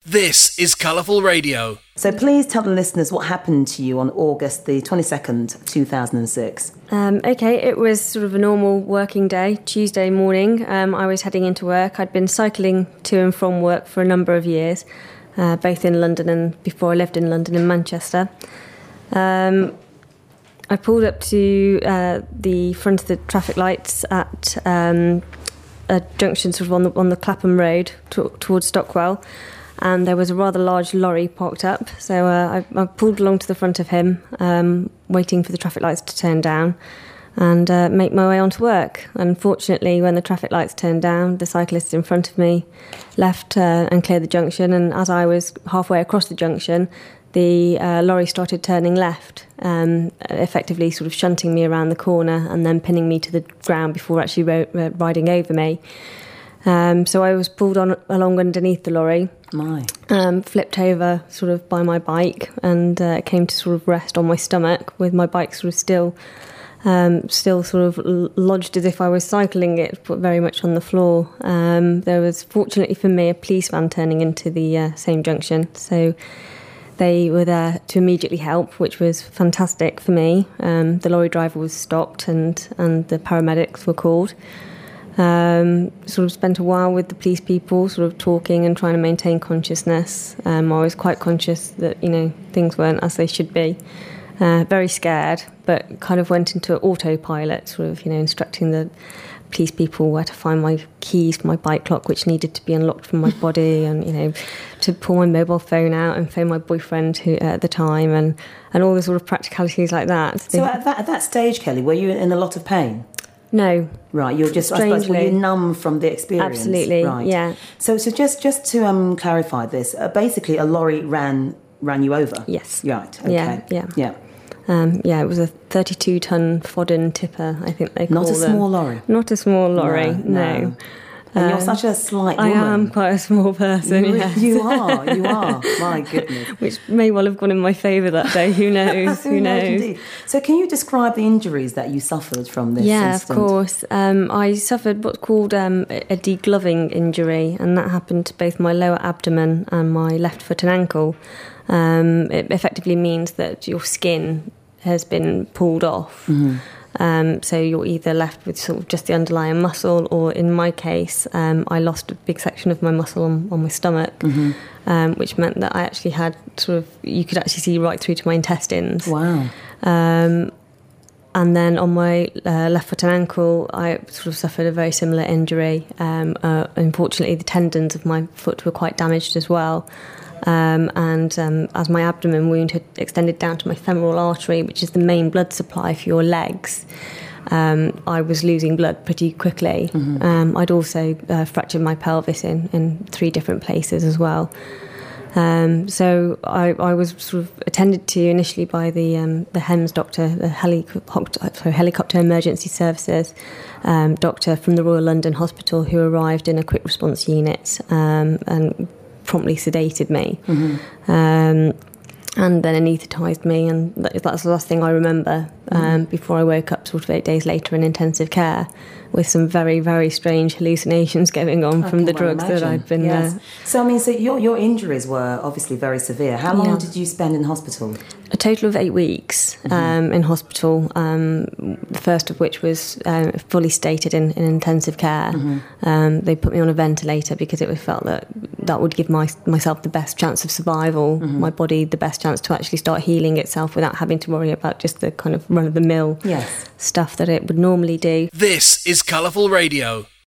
This is Colourful Radio. So please tell the listeners what happened to you on August the 22nd, 2006. Okay, it was sort of a normal working day, Tuesday morning. I was heading into work. I'd been cycling to and from work for a number of years, both in London and before I lived in London, in Manchester. I pulled up to the front of the traffic lights at a junction sort of on the Clapham Road towards Stockwell. And there was a rather large lorry parked up. So I pulled along to the front of him, waiting for the traffic lights to turn down and make my way onto work. Unfortunately, when the traffic lights turned down, the cyclist in front of me left and cleared the junction. And as I was halfway across the junction, the lorry started turning left, effectively sort of shunting me around the corner and then pinning me to the ground before actually riding over me. So I was pulled along underneath the lorry, flipped over sort of by my bike, and came to sort of rest on my stomach with my bike sort of still sort of lodged as if I was cycling it, but very much on the floor. There was, fortunately for me, a police van turning into the same junction, so they were there to immediately help, which was fantastic for me. The lorry driver was stopped and the paramedics were called. Sort of spent a while with the police people, sort of talking and trying to maintain consciousness. I was quite conscious that, things weren't as they should be. Very scared, but kind of went into autopilot, sort of, instructing the police people where to find my keys for my bike lock, which needed to be unlocked from my body, and, to pull my mobile phone out and phone my boyfriend who at the time, and all the sort of practicalities like that. So at that stage, Kelly, were you in a lot of pain? No. Right, you're just, strangely, I suppose, were you numb from the experience? Absolutely, right. Yeah. So just to clarify this, basically a lorry ran you over? Yes. Right, okay. Yeah. It was a 32-ton Fodden tipper, I think they call them. Not a small lorry? Not a small lorry, no. And you're such a slight woman. I am quite a small person, yes. You are, my goodness. Which may well have gone in my favour that day, who knows, who knows. Indeed. So can you describe the injuries that you suffered from this incident? Of course. I suffered what's called a degloving injury, and that happened to both my lower abdomen and my left foot and ankle. It effectively means that your skin has been pulled off. Mm-hmm. So you're either left with sort of just the underlying muscle, or in my case, I lost a big section of my muscle on my stomach, mm-hmm. Which meant that I actually had you could actually see right through to my intestines. Wow. And then on my left foot and ankle, I sort of suffered a very similar injury. Unfortunately, the tendons of my foot were quite damaged as well. As my abdomen wound had extended down to my femoral artery, which is the main blood supply for your legs, I was losing blood pretty quickly. Mm-hmm. I'd also fractured my pelvis in 3 different places as well. So I was sort of attended to initially by the HEMS doctor, the helicopter emergency services doctor from the Royal London Hospital, who arrived in a quick response unit and promptly sedated me, mm-hmm. And then anaesthetised me, and that's the last thing I remember, before I woke up sort of 8 days later in intensive care with some very, very strange hallucinations going on from the drugs that I'd been... Yes. So your injuries were obviously very severe. How long did you spend in hospital? A total of 8 weeks, mm-hmm. In hospital, the first of which was fully stated in intensive care. Mm-hmm. They put me on a ventilator because it was felt that would give myself the best chance of survival, mm-hmm. my body the best chance to actually start healing itself without having to worry about just the kind of run-of-the-mill stuff that it would normally do. This is Colourful Radio.